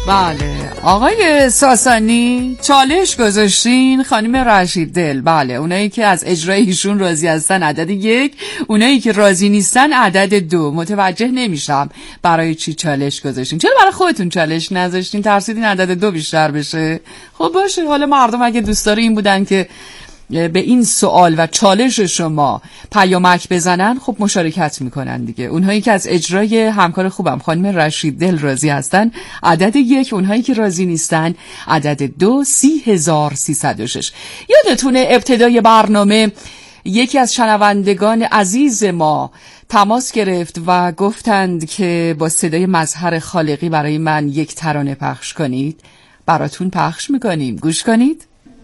بله آقای ساسانی چالش گذاشتین خانم رشید دل. بله اونایی که از اجرای ایشون راضی هستن عدد 1، اونایی که راضی نیستن عدد 2. متوجه نمیشم برای چی چالش گذاشتین. چرا برای خودتون چالش نذاشتین؟ ترسیدین عدد 2 بیشتر بشه؟ خب باشه، حالا مردم اگه دوست داره این بودن که به این سوال و چالش شما پیامک بزنن، خب مشارکت میکنن دیگه. اونهایی که از اجرای همکار خوبم خانم رشید دل راضی هستن عدد 1، اونهایی که راضی نیستن عدد 2. 30306. یادتونه ابتدای برنامه یکی از شنوندگان عزیز ما تماس گرفت و گفتند که با صدای مظهر خالقی برای من یک ترانه پخش کنید. براتون پخش میکنیم، گوش کنید.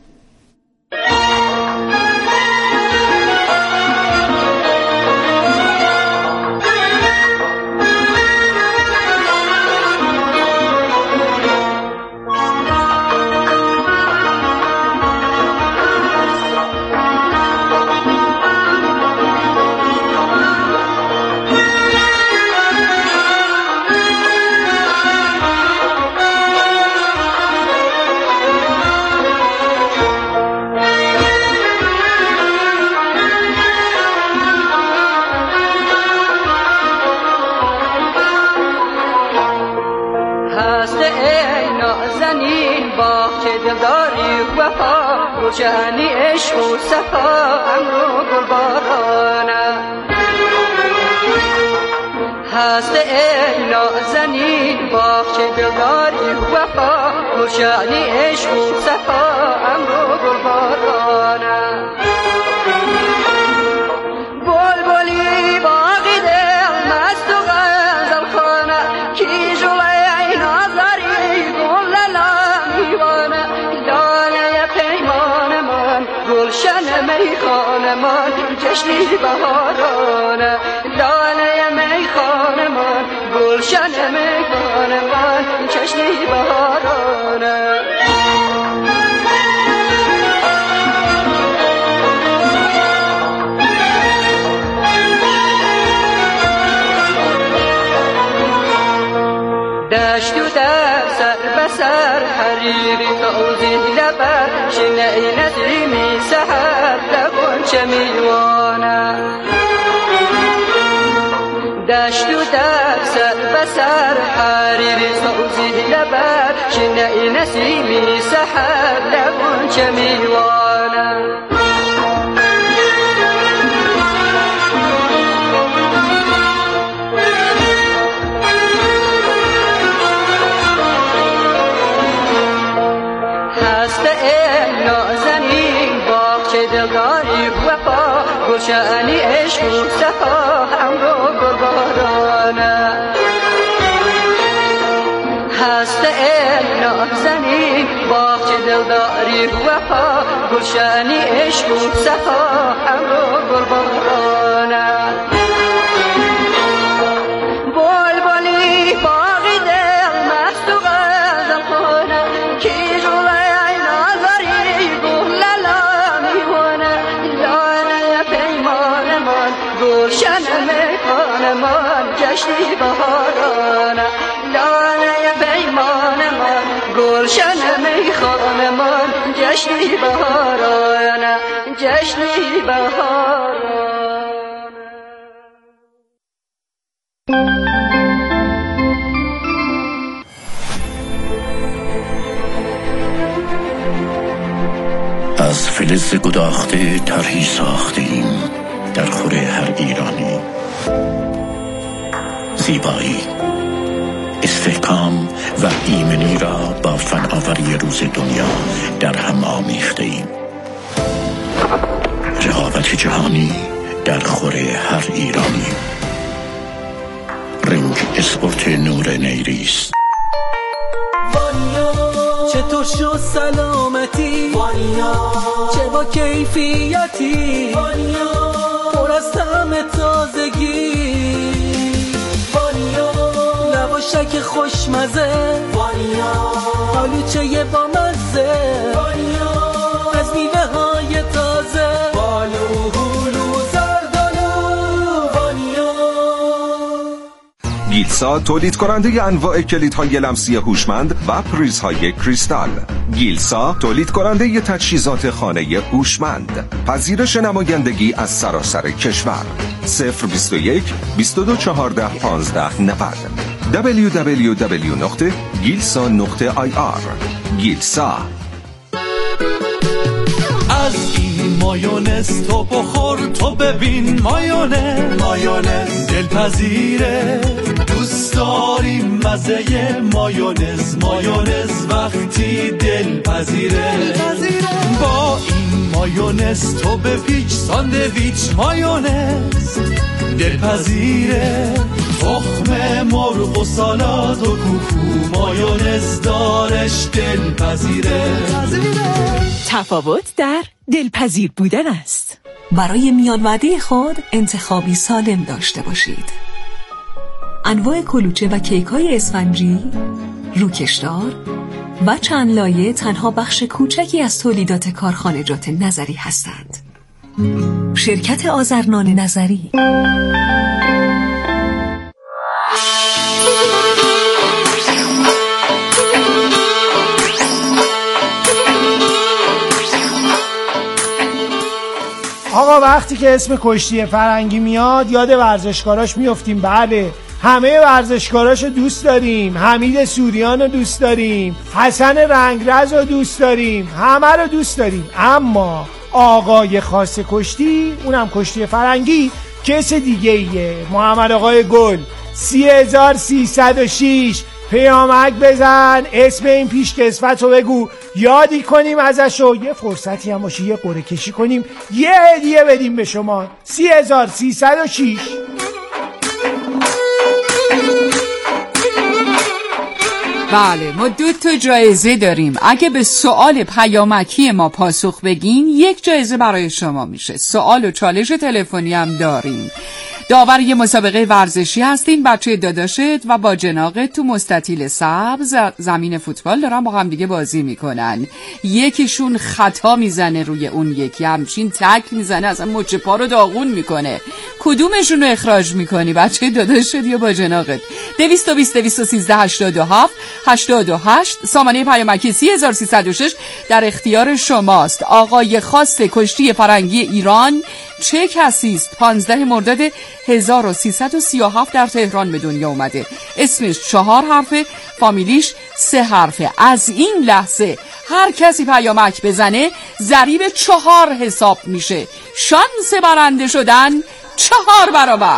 روشنی عشق و صفا امرو گلبارانه هست ای نازنین باغچه دلداری وفا روشنی عشق و صفا امرو گلبارانه بلبلی باغی دل مست و غزل خانه کی جلوی نظری گل میوانه دانه پیمان من گلشن میخانه من جشنی بهارانه دانه میخانه من گلشن میخانه من جشنی بهارانه دشت و در سر بسر حریری توزی لبر شنعی نسیمی سحر لبون چه میوانه دشت و در سر بسر حریری توزی لبر شنعی نسیمی سحر لبون چه میوانه دلداری وفا گلشنی عشق و صفا امرو گلبارانه هست ای نازنین باغچه دلداری وفا گلشنی عشق و صفا امرو گلبارانه بلبلی باغی دل مست و غزل خانه کی جلوی نظری گل گلشن میخانه من جشنی بهارانه دانه پیمان من گلشن میخانه من جشنی بهارانه جشنی بهارانه از فلز گداخته طرحی ساختیم در خور هر ایرانی زیبایی، استحکام و ایمنی را با فناوری روز دنیا در هم آمیخته ایم. رقابت جهانی در خور هر ایرانی. رنگ اسپورت نور نیریست. چطور شد سلامتی وانیا چه با کیفیتی وانیا پر از طعم تازگی وانیا لواشک خوشمزه وانیا آلوچه با مزه وانیا از میوه های تازه بالو هلو زردالو وانیا گیت گیلسا تولید کننده انواع کلیدهای لمسی هوشمند و پریزهای کریستال. گیلسا تولید کننده تجهیزات خانه هوشمند. پذیرش نمایندگی از سراسر کشور. 021 22 14 15 90 www.gilsa.ir. گیلسا. از این مایونز تو بخور تو ببین مایونز دلپذیره، دوست داریم مزه مایونز وقتی دلپذیره. با این مایونز تو بپیچ ساندویچ مایونز دلپذیره، تخم مرغ و سالاد و کوکو مایونز دارش دلپذیره. تفاوت در دلپذیر بودن است. برای میان وعده خود انتخابی سالم داشته باشید. انواع کلوچه و کیک‌های اسفنجی، روکشدار و چند لایه تنها بخش کوچکی از تولیدات کارخانجات نظری هستند. شرکت آذرنان نظری. آقا وقتی که اسم کشتی فرنگی میاد یاد ورزشکاراش میافتیم. بله، همه ورزشکاراشو دوست داریم، حمید سوریان رو دوست داریم، حسن رنگرز رو دوست داریم، همه رو دوست داریم، اما آقای خاص کشتی، اونم کشتی فرنگی، کس دیگه ایه. محمد آقای گل 30306 پیامک بزن، اسم این پیشکسوت رو بگو، یادی کنیم ازشو، یه فرصتی هم باشه یه قرعه کشی کنیم، یه هدیه بدیم به شما. 30306. بله، ما 2 جایزه داریم. اگه به سوال پیامکی ما پاسخ بگین 1 جایزه برای شما میشه. سوال و چالش تلفنی هم داریم. داور یه مسابقه ورزشی هستین، بچه داداشت و با جناقت تو مستطیل سبز زمین فوتبال دارن با هم دیگه بازی میکنن. یکیشون خطا میزنه روی اون یکی، همچین تک میزنه اصلا مچ پا رو داغون میکنه. کدومشون رو اخراج میکنی؟ بچه داداشت یا با جناقت؟ 220 213 87 88 سامانه پیامکی 3306 در اختیار شماست. آقای خاص کشتی فرنگی ایران چه کسی است؟ 15 مرداد 1337 در تهران به دنیا اومده. اسمش 4 حرفه، فامیلیش 3 حرفه. از این لحظه هر کسی پیامک بزنه ضریب 4 حساب میشه. شانس برنده شدن 4 برابر.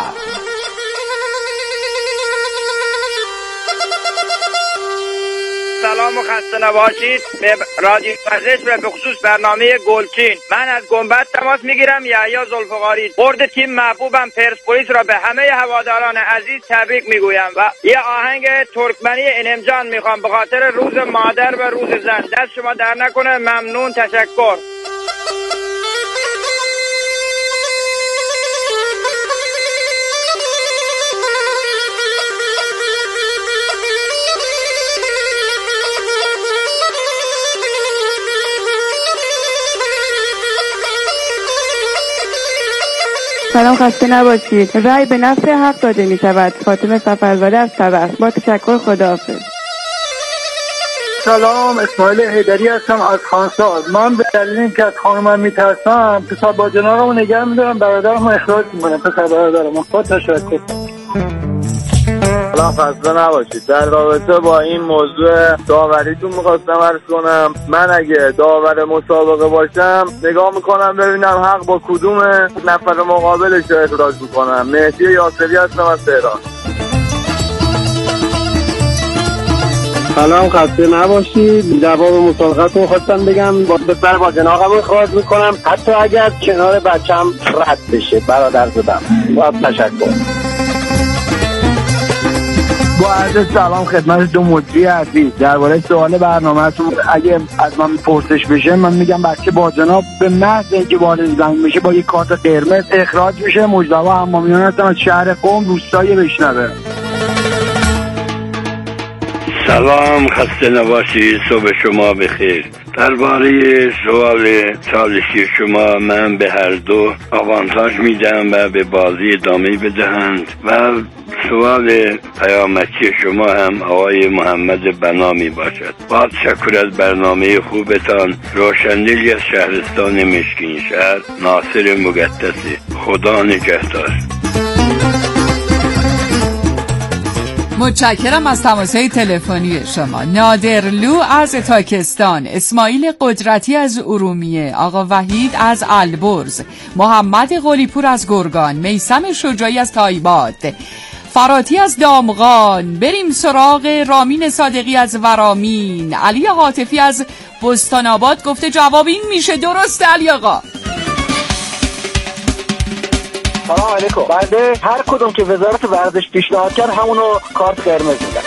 سلام و خسته نباشید به رادیو ورزش و به خصوص برنامه گلچین. من از گنبد تماس میگیرم. یحیی ذوالفقاری. برد تیم محبوبم پرسپولیس را به همه هواداران عزیز تبریک میگویم و یه آهنگ ترکمنی انمجان میخوام به خاطر روز مادر و روز زن. دست شما در نکنه. ممنون، تشکر. سلام، خسته نباشید. رأی به نفع حق داده می شود. فاطمه سفرزاده از طبع. با تشکر، خداحافظ. سلام، اسماعیل حیدری هستم از خانسار. من به دلیل اینکه از خانمم میترسم پسر باجنارمو نگه میدارم، برادرمو اخراج میکنم. پسر برادرمو. با تشکر. سلام، خسته نباشید. در رابطه با این موضوع داوریتون میخواستم عرض کنم من اگه داور مسابقه باشم نگاه میکنم ببینم حق با کدوم نفر مقابلش رو اخراج میکنم. مهدی یاسری هستم از تهران. سلام، خسته نباشید. جواب مسابقه‌تون خواستم بگم با پسر با جناقم اخراج میکنم، حتی اگر کنار بچم رد بشه. برادر زدم. با تشکر. با عرض سلام خدمت دو مجری عزیز. درباره سوال برنامه‌تون اگه از من پرسش بشه من میگم بچه با جناب به محض اینکه وارد زمین بشه با یک کارت قرمز اخراج میشه. مجتبی حمامیان هستم از شهر قم. روستایی بشنوه. سلام، خسته نباشید، صبح شما بخیر. درباره سوال چالشی شما، من به هر دو آوانتاژ میدم و به بازی ادامه بدهند و سوال پیامکی شما هم آقای محمد بنا می باشد. با تشکر از برنامه خوبتان. روشندلی از شهرستان مشکین شهر، ناصر مقدسی. خدا نگهدار. متشکرم از تماس‌های تلفنی شما. نادرلو از تاکستان، اسماعیل قدرتی از ارومیه، آقا وحید از البرز، محمد قلیپور از گرگان، میثم شجاعی از تایباد، فراتی از دامغان. بریم سراغ رامین صادقی از ورامین. علی عاطفی از بستان آباد گفته جواب این میشه. درسته علی آقا؟ سلام علیکم. بنده هر کدوم که وزارت ورزش پیشنهاد کرد همونو کارت قرمز میدم.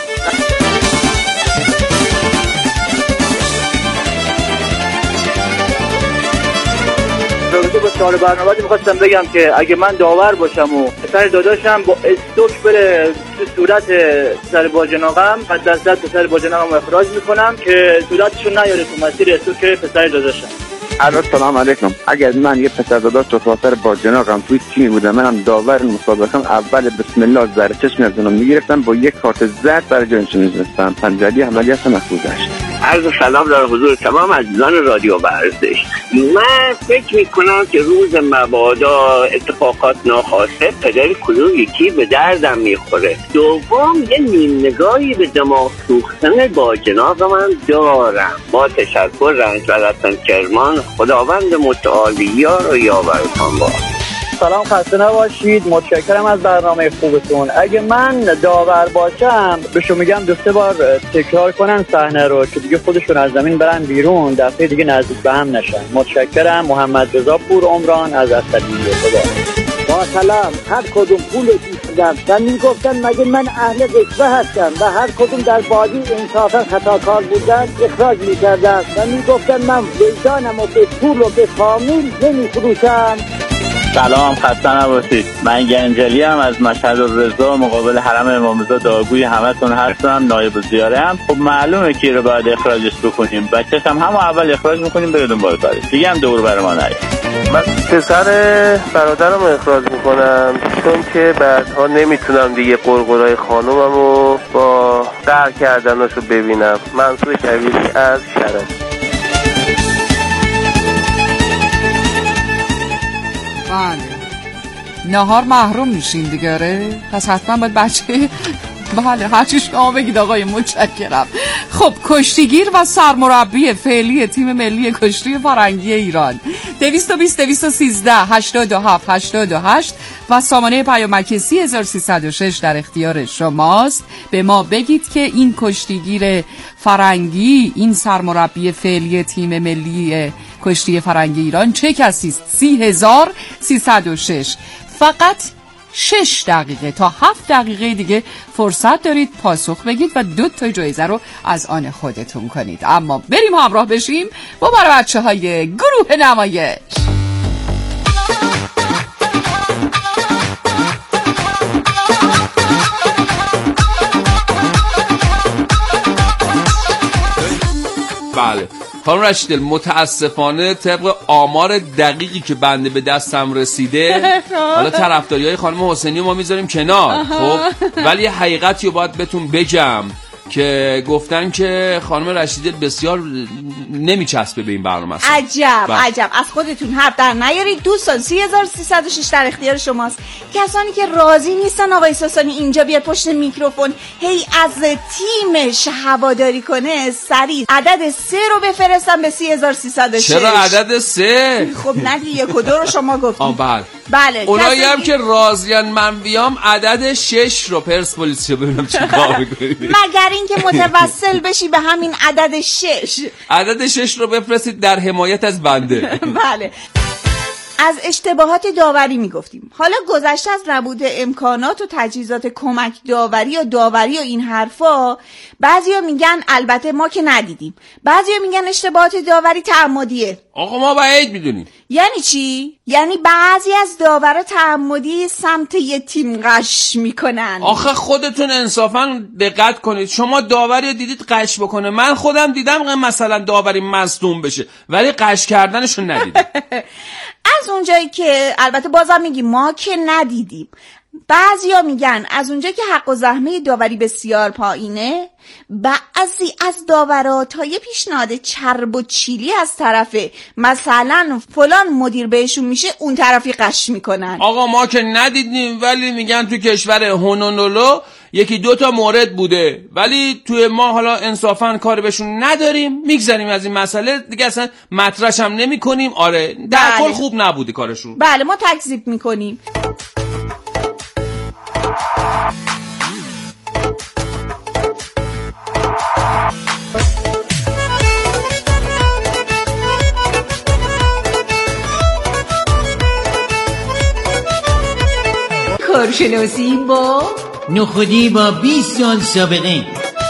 رابطه با سوال برنامه می‌خواستم بگم که اگه من داور باشم و پسر داداشم با استوک بره تو صورت پسر باجناقم، بعد دست پسر باجناقم اخراج میکنم که صورتشون نیاره تو مسیر استوک پسر داداشم. سلام علیکم. اگر من یه پسر داداش تو خاطر باجناقم توی تیم بودم، منم داور مسابقه اول بسم الله زره چشم از اونم میگرفتم، با یک کارت زرد برای جانش میذاشتم. پنجلی عملیات مخصوصش. عرض سلام در حضور تمام عزیزان رادیو ورزش. من فکر میکنم که روز مبادا اتفاقات ناخواسته پدر کدوم یکی به دردم میخوره. دوم یه نیم نگاهی به دماغ سوختن باجناق من دارم. با تشکر، رنج ولتن کرمان. خداوند متعالی یار و یاورتان با. سلام، خسته نباشید. متشکرم از برنامه خوبتون. اگه من داور باشم بهشون میگم 2-3 بار تکرار کنن صحنه رو که دیگه خودشون از زمین برن بیرون، دفعه دیگه نزدیک به هم نشن. متشکرم. محمد رضا پور عمران از اسدیه. خدا. با سلام. هر کدوم پول می‌دادن و میگفتن مگه من اهل رشوه هستم و هر کدوم در بازی انصافا خطاکار بودن اخراج می‌کردن و میگفتن من وجدانم و به پول و به فامیل نمی‌فروشم. سلام، خسته نباشید. من گنجلی هم از مشهد الرضا مقابل حرم امام رضا داغوی همتون هستم، نایب زیاره هم. خب معلومه کی رو باید اخراجش بکنیم. بچه‌ش هم همون اول اخراج می‌کنیم بره دنبال کارش. دیگه هم دور بر ما نیاد. من پسر برادرم اخراج میکنم چون که بعدها نمیتونم دیگه قرقرای خانوممو با قهر کردناشو ببینم. منصور کبیری از شرم. بله، نهار محروم میشین دیگه. پس حتما باید بچه بله هرچی شما بگید آقای. متشکرم. خب کشتیگیر و سرمربی فعلی تیم ملی کشتی فرنگی ایران 220 213 87 88 و سامانه پیامکی 3306 در اختیار شماست. به ما بگید که این کشتیگیر فرنگی، این سرمربی فعلی تیم ملی کشتی فرنگی ایران چه کسی است؟ 30306. فقط 6 دقیقه تا 7 دقیقه دیگه فرصت دارید پاسخ بگید و 2 جایزه رو از آن خودتون کنید. اما بریم همراه بشیم با بچه‌های گروه نمایش. بله خانم رشیدل، متاسفانه طبق آمار دقیقی که بنده به دستم رسیده حالا طرفداری‌های خانم حسینی ما میذاریم کنار، خب ولی حقیقتی رو باید بهتون بگم که گفتن که خانم رشیدی بسیار نمیچسبه به این برنامه. عجب از خودتون حرف در نیارید دوستان. 3306 در اختیار شماست. کسانی که راضی نیستن آقای ساسانی اینجا بیاد پشت میکروفون هی از تیمش هواداری کنه، سریع عدد 3 رو بفرستن به 3306. چرا عدد 3؟ خب نه دیگه 1 و 2 رو شما گفتید. بله اونایی هم که راضیان من بیام عدد 6 رو پرسپولیس رو ببینم چیکار می‌کنید. مگر اینکه متوسل بشی به همین عدد 6. عدد 6 رو بفرستید در حمایت از بنده. بله. از اشتباهات داوری میگفتیم. حالا گذشته از نبود امکانات و تجهیزات کمک داوری و داوری و این حرفا، بعضیا میگن البته ما که ندیدیم، بعضیا میگن اشتباهات داوری تعمدیه. آقا ما بعید میدونیم. یعنی چی؟ یعنی بعضی از داورا تعمدی سمت یه تیم قش میکنن. آخه خودتون انصافا دقت کنید، شما داوری دیدید قش بکنه؟ من خودم دیدم مثلا داوری مصدوم بشه ولی قش کردنشو ندیدم. از اونجایی که البته بازم میگیم ما که ندیدیم، بعضیا میگن از اونجایی که حق و زحمه داوری بسیار پایینه، بعضی از داورا تا یه پیشنهاد چرب و چیلی از طرف مثلا فلان مدیر بهشون میشه اون طرفی قش میکنن. آقا ما که ندیدیم ولی میگن تو کشور هونولولو یکی دوتا مورد بوده، ولی توی ما حالا انصافا کار بهشون نداریم، میگذاریم از این مسئله دیگه، اصلا مطرحش هم نمی کنیم. آره در کل خوب نبوده کارشون. بله ما تکذیب میکنیم. کارشناسی با نخودی با 20 سال سابقه.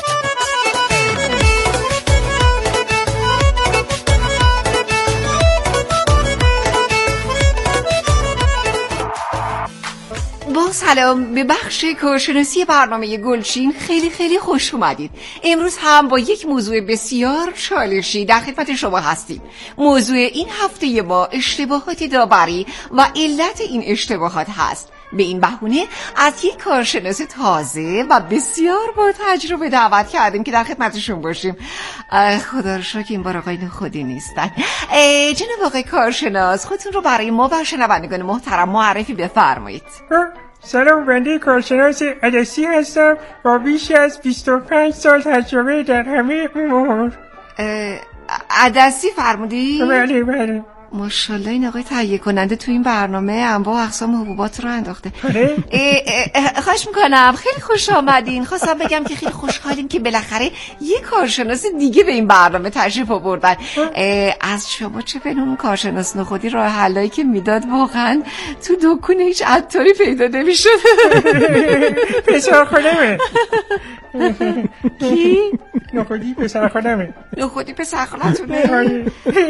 با سلام به بخش کارشناسی برنامه گلچین، خیلی خیلی خوش اومدید. امروز هم با یک موضوع بسیار چالشی در خدمت شما هستیم. موضوع این هفته ما اشتباهات داوری و علت این اشتباهات هست. به این بهونه از یک کارشناس تازه و بسیار با تجربه دعوت کردیم که در خدمتشون باشیم. خدا رو شکر این بار آقای نخودی نیستن. جناب آقای کارشناس، خودتون رو برای ما و شنوندگان محترم معرفی بفرمایید. سلام، بنده کارشناس عدسی هستم با بیش از 25 سال تجربه در همه امور. عدسی فرمودی؟ بله بله. ماشاءالله این آقای تهیه کننده تو این برنامه انواع اقسام حبوبات رو انداخته. خواهش میکنم، خیلی خوش آمدین. خواستم بگم که خیلی خوشحالیم که بالاخره یک کارشناس دیگه به این برنامه تشریف آوردن. از شما چه پنون کارشناس نخودی راه حلایی که میداد واقعا تو دکون هیچ عطاری پیدا نمیشد. پسر خودمه. کی؟ نخودی پسر خودمه. نخودی پسر خودتونه؟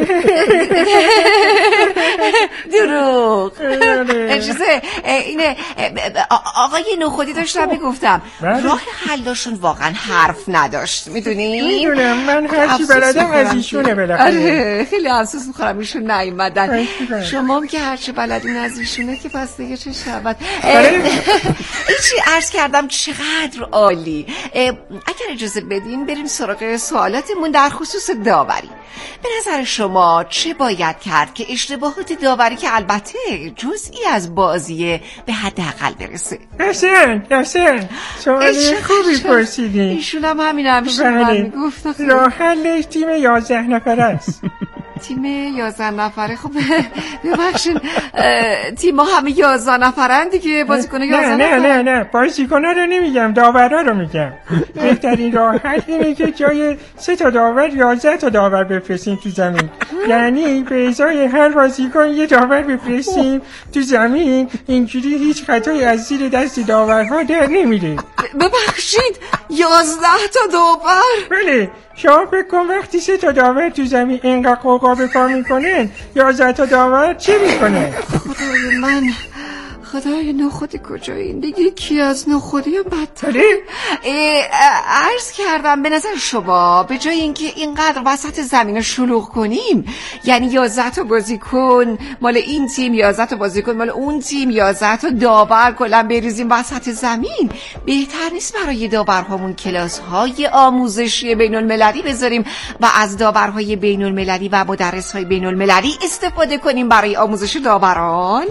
دروغ. اجازه اینه آقای نخودی داشتم میگفتم راه حلشون واقعا حرف نداشت، میدونی؟ میدونم، من هرچی بلدم از ایشونه بالاخره. خیلی افسوس میخورم ایشون نیومدن. شما هم که هرچی بلدین از ایشونه که پس دیگه چه شود. ایچی عرض کردم چقدر عالی. اگر اجازه بدین بریم سراغ سوالاتمون در خصوص داوری. به نظر شما چه باید کرد که اشتباهات داوری که البته جزئی از بازیه به حداقل برسه؟ حسن سوال خوبی پرسیدین. ایشون هم همین همیشه من میگفت. راه حلش تیم 11 نفره است. تیم 11 نفره؟ خب ببخشین تیم ها همه 11 نفرن دیگه، بازیکن 11 نفره؟ نه بازیکن رو نمیگم، داورا رو میگم. بهترین راه حل اینه که جای 3 تا داور 11 تا داور بفرستیم تو زمین. یعنی به ازای هر بازیکن یه داور بفرستیم تو زمین، اینجوری هیچ خطایی از زیر دست داورها در نمیره. ببخشید 11 تا داور؟ بله. شما فکر کن وقتی 3 تا داور تو زمین اینقدر قوقا به پا میکنن، 11 تا داور چه میکنه؟ خدای من، خدای نخودی کجایین دیگه؟ کی از نخودی هم بدتره؟ عرض کردم به نظر شما به جای اینکه اینقدر وسط زمین رو شلوغ کنیم، یعنی 11 تا بازیکن مال این تیم، 11 تا بازیکن مال اون تیم، 11 تا داور کلا بریزیم وسط زمین، بهتر نیست برای داورهامون کلاس‌های آموزشی بین‌المللی بذاریم و از داورهای بین‌المللی و مدرس‌های بین‌المللی استفاده کنیم برای آموزش داوران؟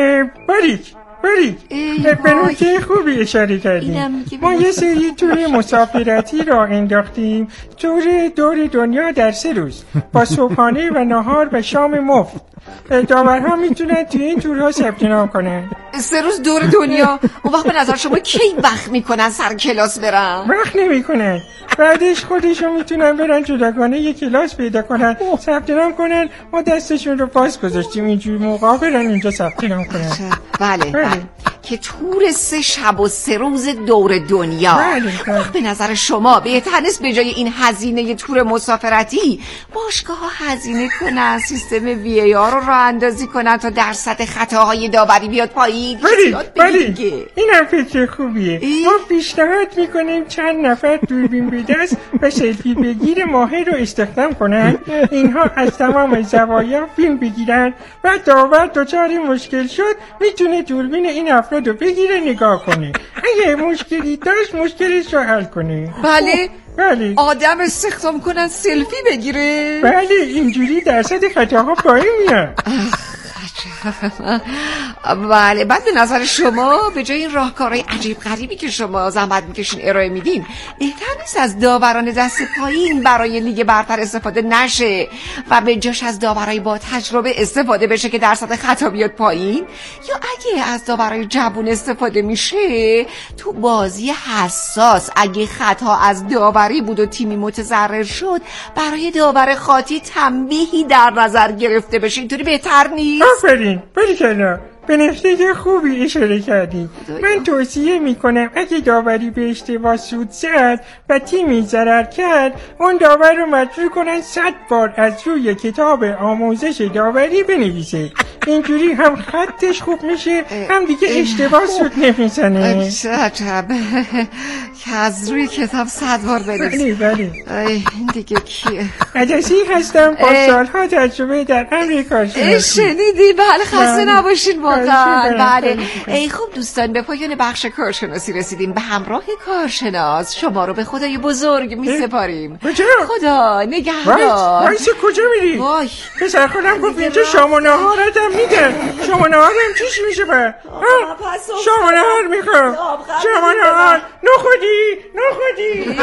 باری به نکته خوبی اشاره کردیم. ما یه سری تور مسافرتی را انداختیم، تور دور دنیا در 3 روز با صبحانه و نهار و شام مفت. داورها میتونن توی این تورها ثبت نام کنن. 3 روز دور دنیا. اون وقت به نظر شما کی وقت میکنن سر کلاس برن؟ وقت نمیکنن. بعدش خودشون میتونن برن جداگانه یه کلاس پیدا کنن، ثبت نام کنن. ما دستشون رو باز گذاشتیم اینجوری موقع برن اینجا ثبت نام کنن. بله. که تور 3 شب و 3 روز دور دنیا. بله. به نظر شما بهتر نیست به جای این هزینه تور مسافرتی باشگاه ها هزینه کنن، سیستم VAR رو راه اندازی کنن تا درصد خطاهای داوری بیاد پایین؟ بله. اینم فکر خوبیه. ما پیشنهاد میکنیم چند نفر دوربین به دست و سلفی بگیر ماهر رو استخدام کنن. اینها از تمام زوایا فیلم بگیرن و داور دچار مشکل شد میتونه دوربین این افراد رو بگیره نگاه کنه. اگه مشکلی داشت مشکلش رو حل کنه. بله. آدم استخدام کنن سلفی بگیره؟ بله، اینجوری درصد خطاها پایین میاد. بله. بعد به نظر شما به جای این راهکارهای عجیب غریبی که شما زحمت میکشین ارائه میدین، بهتر نیست از داوران دست پایین برای لیگ برتر استفاده نشه و به جاش از داورای با تجربه استفاده بشه که درصد خطا بیاد پایین؟ یا اگه از داورای جوون استفاده میشه تو بازی حساس اگه خطا از داوری بود و تیمی متضرر شد برای داور خاطی تنبیهی در نظر گرفته بشه؟ اینطوری بهتر نیست؟ آفرین، باریکلا، به نکته خوبی اشاره کردی. من توصیه میکنم اگه داوری به اشتباه سود زد و تیمی ضرر کرد، اون داور رو مجبور کنن 100 بار از روی کتاب آموزش داوری بنویسه. اینجوری هم خطش خوب میشه، هم دیگه اشتباه سود نمیزنه. عجب که از روی کتاب 100 بار بنویسه. بله. این دیگه کیه؟ عجسی هستم با سالها تجربه در امر کارشناسی. شنیدی؟ بله، خسته نباشین واقعا. بله. ای خوب دوستان، به پایان بخش کارشناسی رسیدیم. به همراه کارشناس شما رو به خدای بزرگ می سپاریم. خدا نگهدار. وایسا کجا میری؟ پسر خودم گفت اینجا شام و نهارتم میدن. شام و نهارم چیش میشه با؟ شام و نهار میخوام. شام و نهار. نخودی.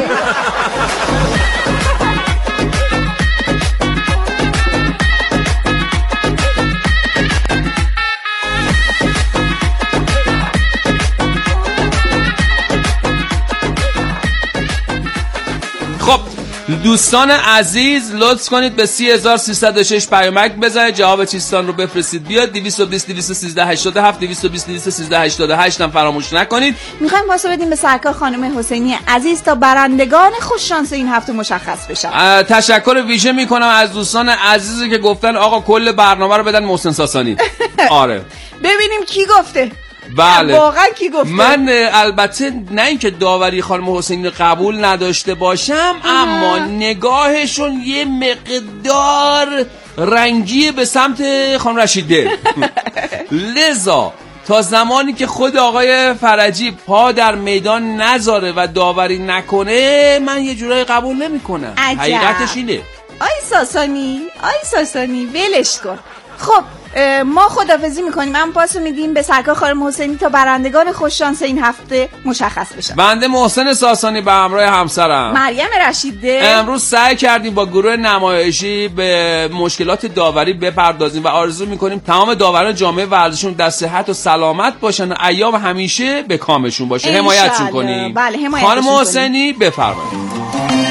خب دوستان عزیز، لطف کنید به 30306 پیامک بزنید، جواب چیستان رو بفرستید بیاد. 220 213 87 220 213 88 هم فراموش نکنید. میخوایم واسه بدیم به سرکار خانم حسینی عزیز تا برندگان خوش شانس این هفته مشخص بشن. تشکر ویژه میکنم از دوستان عزیزی که گفتن آقا کل برنامه رو بدن محسن ساسانی. آره ببینیم کی گفته. بله واقعا کی گفته؟ من البته نه اینکه داوری خانم حسینی قبول نداشته باشم، اما نگاهشون یه مقدار رنگی به سمت خانم رشیده. لذا تا زمانی که خود آقای فرجی پا در میدان نذاره و داوری نکنه، من یه جورایی قبول نمی کنم. حقیقتش اینه. آی ساسانی ولش کن. خب ما خداحافظی میکنیم، اما پاسو میدیم به سرکار خانم حسینی تا برندگان خوش شانس این هفته مشخص بشن. بنده محسن ساسانی به همراه همسرم مریم رشیده امروز سعی کردیم با گروه نمایشی به مشکلات داوری بپردازیم و آرزو میکنیم تمام داوران جامعه ورزشون در صحت و سلامت باشن و ایام همیشه به کامشون باشه. حمایتشون کنیم. بله، خانم حسینی بفرمایید.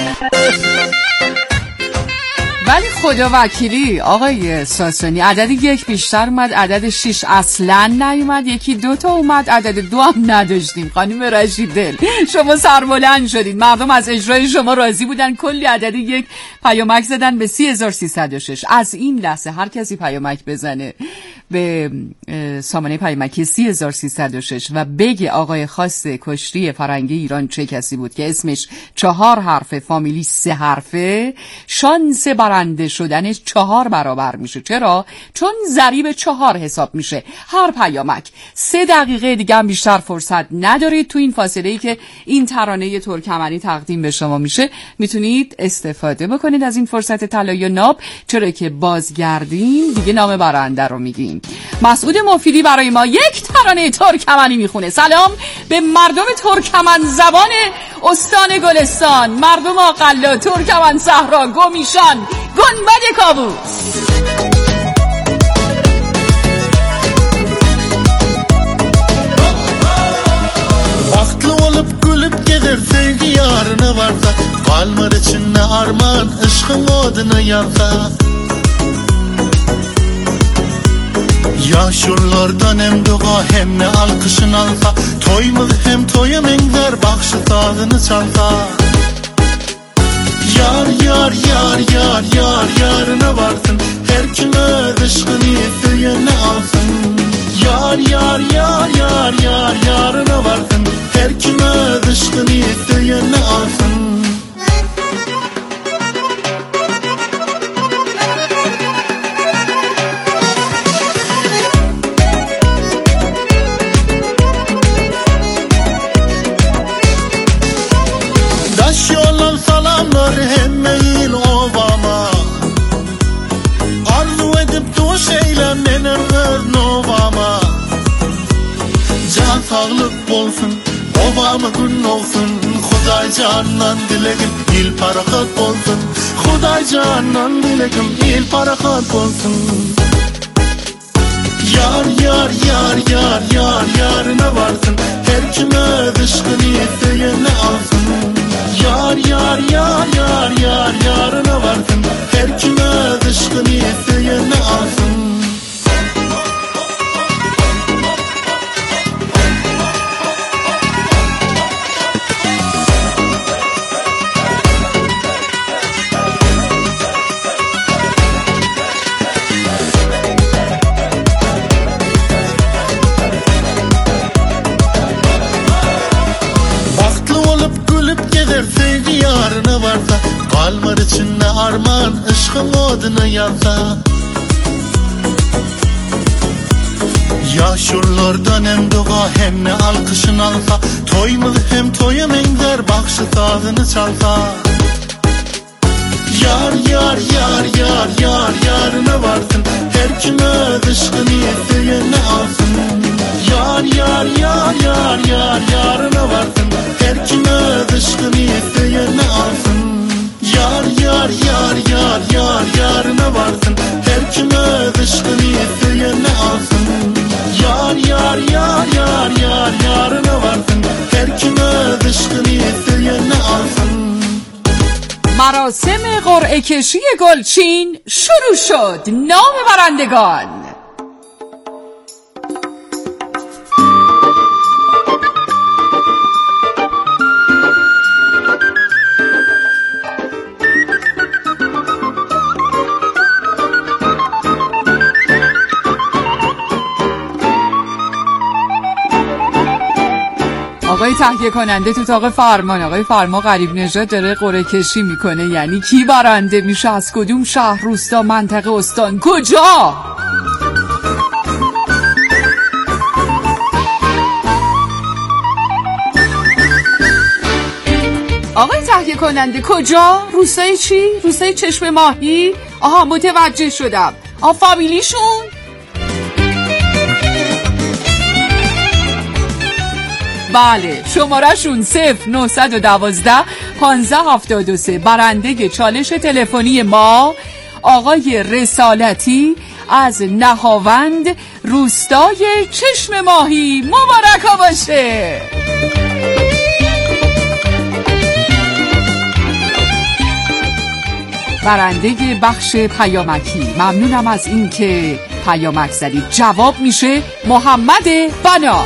ولی خدا وکیلی آقای ساسانی، عدد 1 بیشتر اومد، عدد 6 اصلا نیومد، یکی 2 تا اومد، عدد 2 هم نداشتیم. خانم رشیدل شما سربلند شدید، مردم از اجرای شما راضی بودن، کلی عدد 1 پیامک زدن به 30306. از این لحظه هر کسی پیامک بزنه به سامانه پیامکی 30306 و بگه آقای خاص کشتی فرنگی ایران چه کسی بود که اسمش 4 حرفه فامیلی 3 حرفه، شانس برنده شدنش 4 برابر میشه. چرا؟ چون ضریب 4 حساب میشه هر پیامک. 3 دقیقه دیگه هم بیشتر فرصت ندارید. تو این فاصله ای که این ترانه ترکمنی تقدیم به شما میشه میتونید استفاده بکنید از این فرصت طلایی و ناب، چرا که بازگردیم دیگه نام برنده رو میگیم. مسعود مفیدی برای ما یک ترانه ترکمنی میخونه. سلام به مردم ترکمن زبان استان گلستان، مردم آقلا، ترکمن صحرا، گمیشان، گنبد کاووس. arman ışkın oduna yansa. Yaşurlardan hem dua hem ne alkışın alsa. Toymuz hem toyum engler bakşı tağını çalsa. Yar yar yar yar yar yarına varsın. Her kime ışkını söyene alsın. Yar yar yar yar yar yarına varsın. Her kime ışkını söyene alsın. Daş yollan salamlar hem meyil ovama. Arzu edip tuş eylem benim öz novama. Can sağlık bolsun, ovamı gün olsun. Xuday candan dilegim il parakat olsun. Xuday candan dilegim il parakat olsun. Yar yar yar yar yar yarına varsın. Her kime dışkını isteyene alsın. Yar yar yar yar yar yarına varsın. Her kime dışkını isteyene alsın. Sevgi yarına varsa, kalmar içinde arman ışkın oduna yansa. Yaşurlardan hem dua hem ne alkışın alsa. Toymuz hem toyum engler bakşı tağını çalsa. Yar yar yar yar yar yarına varsın. Her kime ışkını isteyene alsın. Yar yar yar yar yar yarına varsın. Her kime ışkını isteyene alsın. Yar yar yar yar yar yarına varsın. Her kime ışkını isteyene alsın. Yar yar yar yar yar yarına varsın. Her kime ışkını isteyene alsın. مراسم قرعه کشی گلچین شروع شد. نام برندگان: آقای تهیه کننده تو اتاق فرمان، آقای فرما غریب نژاد داره قرعه کشی میکنه. یعنی کی برنده میشه؟ از کدوم شهر، روستا، منطقه، استان، کجا؟ آقای تهیه کننده کجا؟ روستای چی؟ روستای چشم ماهی؟ آها متوجه شدم. فامیلیشون؟ بله، شماره‌شون 0912 1573. برنده چالش تلفنی ما آقای رسالتی از نهاوند روستای چشم ماهی. مبارک باشه. برنده بخش پیامکی. ممنونم از این که پیامک زدید. جواب میشه محمد بنا.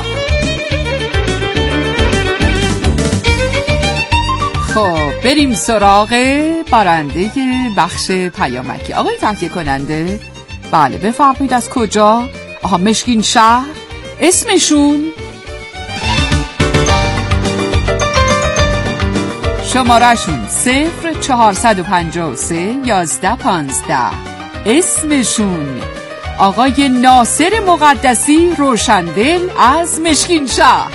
خب بریم سراغ برنده بخش پیامکی. آقای تهیه کننده، بله بفرمایید از کجا؟ آها مشکین شهر. اسمشون؟ شمارهشون 0453 1115. اسمشون آقای ناصر مقدسی روشندل از مشکین شهر.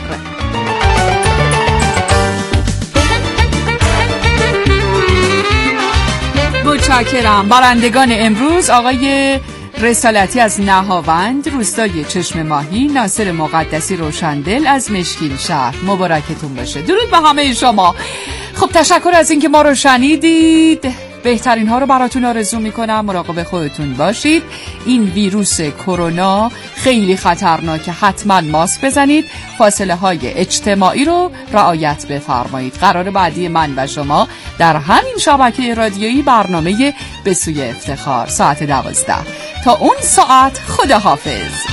متشکرم. برندگان امروز آقای رسالتی از نهاوند روستای چشم ماهی، ناصر مقدسی روشندل از مشکین شهر. مبارکتون باشه. درود به همه شما. خب تشکر از اینکه ما رو شنیدید. بهترین ها رو براتون آرزو میکنم. مراقب خودتون باشید. این ویروس کرونا خیلی خطرناکه، حتما ماسک بزنید، فاصله های اجتماعی رو رعایت بفرمایید. قرار بعدی من و شما در همین شبکه رادیویی برنامه به سوی افتخار ساعت 12. تا اون ساعت خداحافظ.